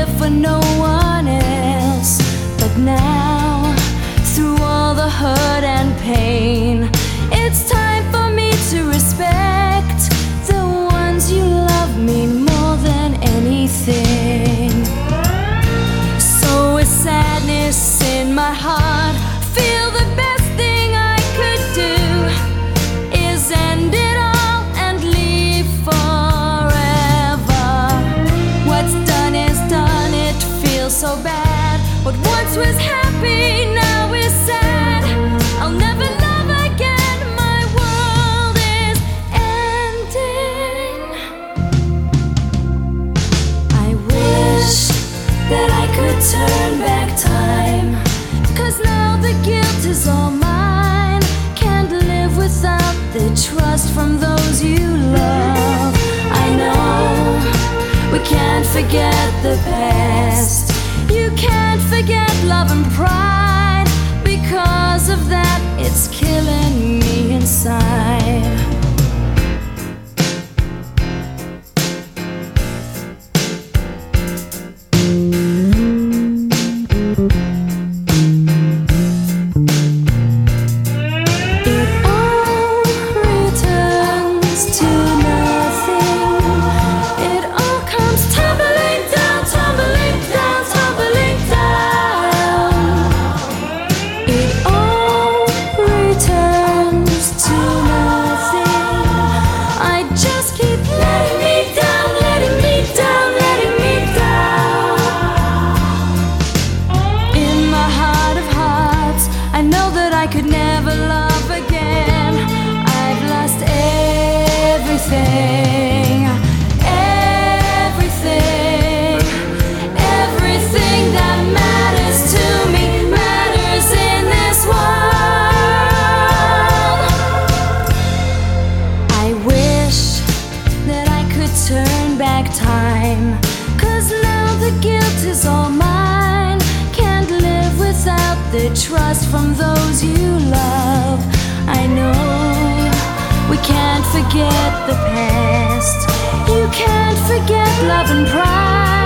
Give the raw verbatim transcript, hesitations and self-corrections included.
live for no one else. But now, through all the hurt and pain, it's time for me to respect the ones you love me more than anything. So with sadness in my heart, feel the best thing I could do is end it all and leave forever. What's done is done, it feels so bad. What once was happy now is sad. I'll never love again, my world is ending. I wish that I could turn back time, 'cause now the guilt is all mine. Can't live without the trust from those you love. I know we can't forget the past. You can't forget love and pride. Because of that, it's killing me inside. I could never love again. I've lost everything, everything, everything that matters to me matters in this world. I wish that I could turn back time, 'cause now the guilt is all mine. Can't live without the trust from those you love. I know we can't forget the past. You can't forget love and pride.